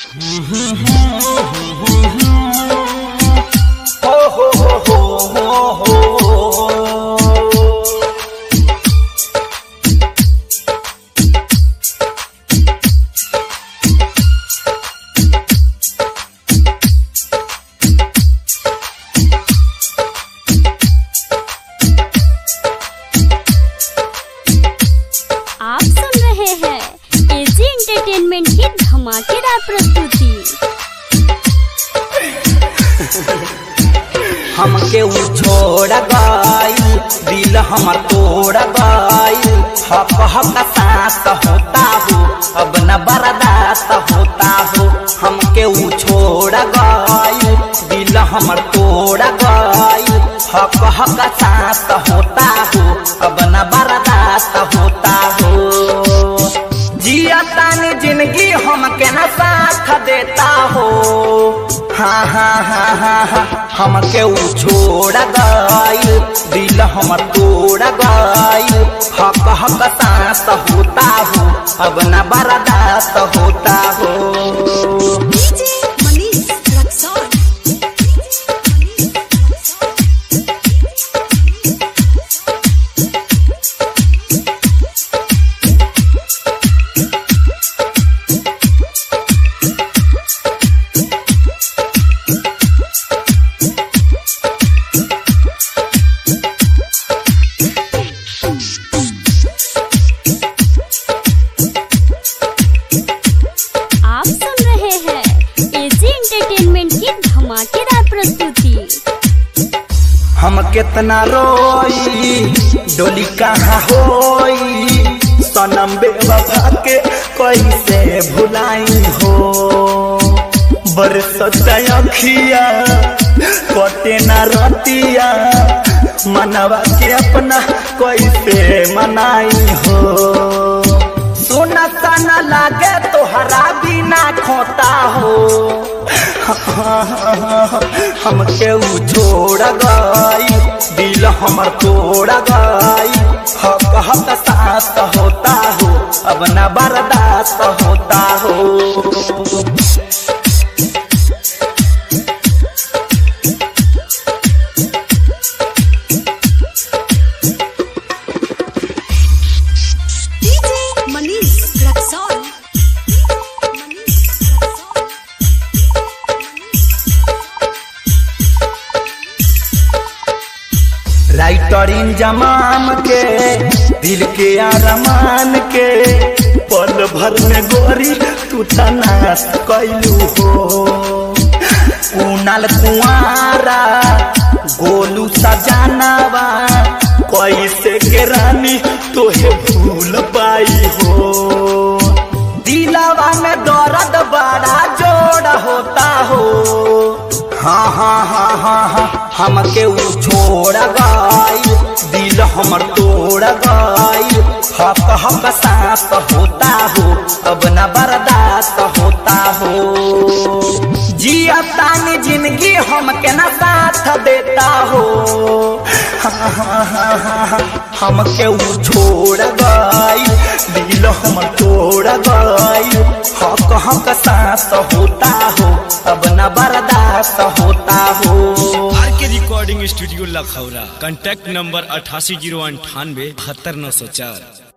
आप सुन रहे हैं एजी एंटरटेनमेंट की धमाकेदार प्रस्तुति। हमके उ छोड़ गई, दिल हमर तोड़ गई। हक हक सांस होता हो, अब न बर्दाश्त होता हो। हमके उ छोड़ गई, दिल हमर तोड़ गई। हक हक सांस होता हो, अब न बर्दाश्त होता हो। जिया तानी जिंदगी हमके न साथ देता हो। हाँ हाँ हाँ हाँ हाँ, हमके उ छोड़ गई, दिल हमर तोड़ गई। हक हक सांस होता हो, अब न बर्दाश्त होता हो। आप सुन रहे हैं एजी एंटरटेनमेंट की धमाकेदार प्रस्तुति। हम कितना रोई, डोली कहाँ होई। सनम बेवफा के कैसे भुलाई हो। बरसत अखिया कटे न रतिया, मनवा के अपना कैसे मनाई हो। सोना सा लागे तोहरा बिना खोता हो। हमके उ छोड़ गई, दिल हमर तोड़ गई। हक हक सांस होता हो, अब न बर्दाश्त होता हो। राइटर इंजमाम के दिल के अरमान के, पल भर में गोरी तू तनास कैलू हो। कुनाल कुआरा गोलू सजानावा, कैसे के रानी तोहे भूल पाई हो। दिलावा में दर्द बड़ा जोड़ होता हो। हाँ हाँ हाँ हाँ हाँ, हमके उ छोड़ गई, दिल हमर तोड़ गई। हक हक सांस होता हो, अब न बर्दाश्त होता हो। जिया तानी जिंदगी हमके न साथ देता हो। हाँ हाँ हाँ हाँ हाँ, हमके उ छोड़ गई, दिल हमर तोड़ गई। हक हक सांस होता हो, अब न बर्दाश्त होता हो। R K recording studio Lakhaura, contact number 880987 72904।